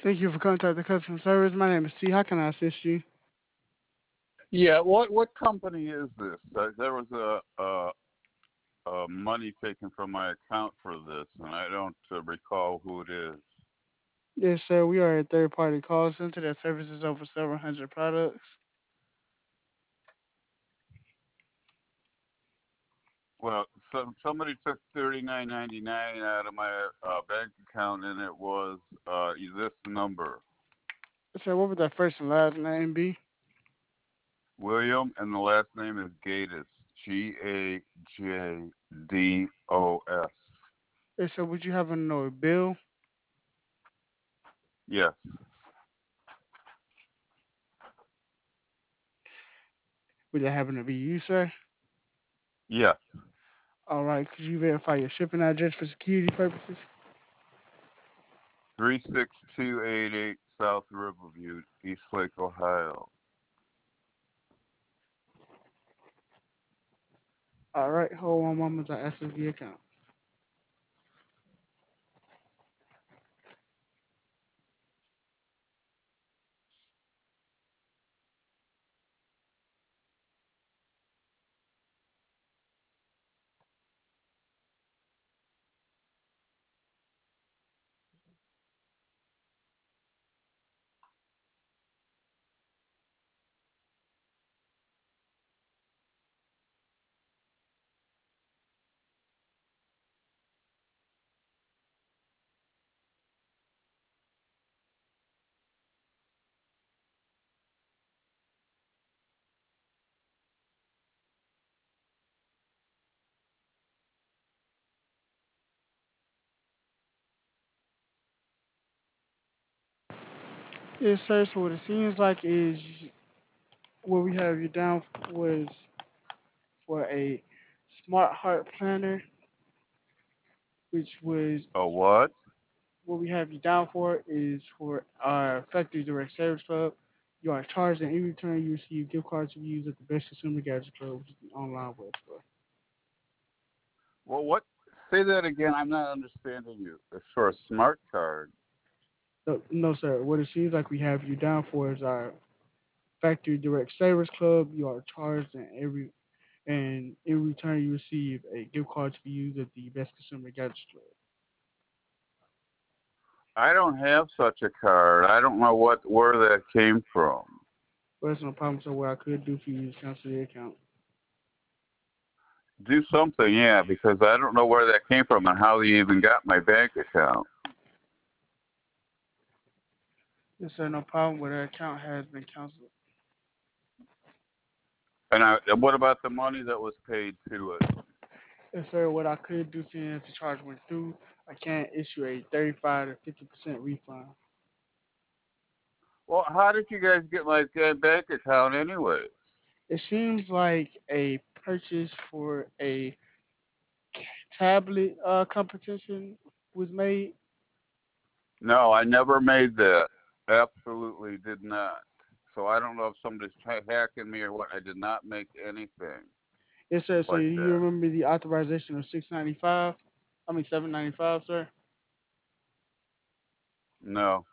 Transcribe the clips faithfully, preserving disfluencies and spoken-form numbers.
Thank you for contacting customer service. My name is T. How can I assist you? Yeah, what what company is this? Uh, there was a, a, a money taken from my account for this, and I don't uh, recall who it is. Yes, sir. We are a third-party call center that services over several hundred products. Well, some somebody took thirty nine ninety nine out of my uh, bank account, and it was uh, this number, Sir, what would that first and last name be? William, and the last name is Gaddis, G A J D O S. Yes, sir. Would you happen to know a bill? Yes, Would that happen to be you, sir? yes, All right. Could you verify your shipping address for security purposes? three six two eight eight South Riverview, Eastlake, Ohio. All right. Hold on one moment. I access the account. Yes, sir. So what it seems like is what we have you down was for a smart heart planner, which was Oh, what? what we have you down for is for our factory direct service club. You are charged, and in return, you receive gift cards to use at the Best Consumer Gadget Club, which is an online web store. Well, what? Say that again. I'm not understanding you. It's for a smart card. No, no, sir. What it seems like we have you down for is our factory direct service club. You are charged, and every and in return, you receive a gift card to be used at the Best Consumer Gadget Club. I don't have such a card. I don't know what where that came from. But that's no problem. So what I could do for you is cancel the account. Do something, yeah, because I don't know where that came from and how they even got my bank account. Yes, sir. No problem. But that account has been canceled. And I, and what about the money that was paid to it? Yes, sir. What I could do for you if the charge went through, I can issue a thirty-five to fifty percent refund. Well, how did you guys get my uh, bank account anyway? It seems like a purchase for a tablet uh, competition was made. No, I never made that. Absolutely did not. So I don't know if somebody's ha- hacking me or what. I did not make anything Yes, sir. So like you that. remember the authorization of six ninety-five? I mean seven ninety-five, sir. No,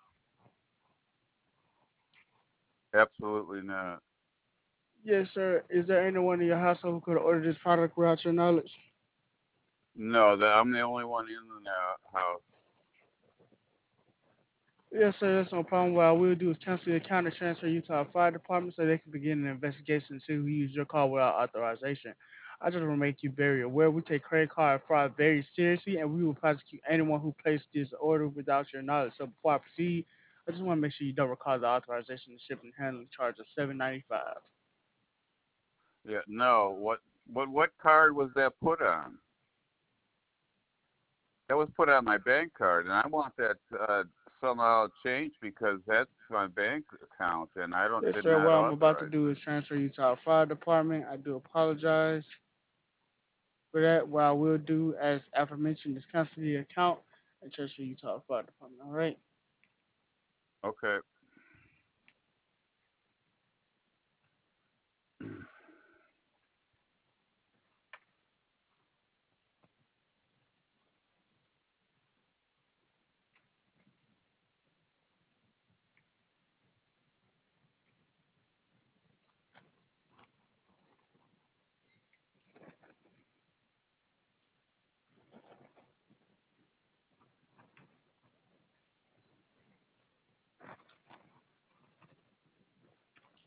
absolutely not. Yes, sir. Is there anyone in your household who could order this product without your knowledge? No, that I'm the only one in the now- house. Yes, sir. That's no problem. What I will do is cancel your account and transfer you to our fire department so they can begin an investigation and see who used your card without authorization. I just want to make you very aware we take credit card fraud very seriously and we will prosecute anyone who placed this order without your knowledge. So before I proceed, I just want to make sure you don't recall the authorization and shipping and handling charge of seven ninety five. Yeah, no. What what what card was that put on? That was put on my bank card, and I want that uh, somehow changed because that's my bank account, and I don't Yes, did sir. What not I'm about to authorize do it. is transfer you to our fire department. I do apologize for that. What I will do, as aforementioned, is cancel the account and transfer you to our fire department. All right. Okay.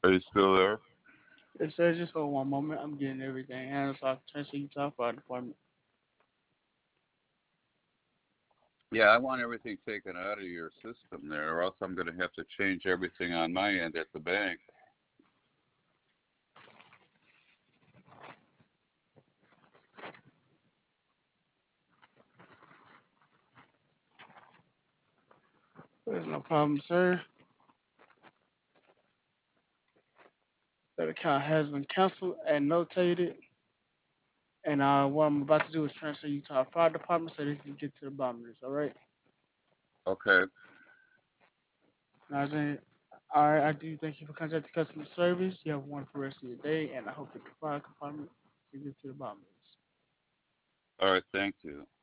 Are you still there? It says just hold one moment. I'm getting everything handled so I can transfer you to our fire department. Yeah, I want everything taken out of your system there, or else I'm going to have to change everything on my end at the bank. There's no problem, sir. That account has been canceled and notated. And uh, what I'm about to do is transfer you to our fire department so they can get to the bottom of this. All right. Okay. Now, then, all right. I do thank you for contacting customer service. You have a wonderful rest of your day, and I hope that the fire department can get to the bottom of this. All right. Thank you.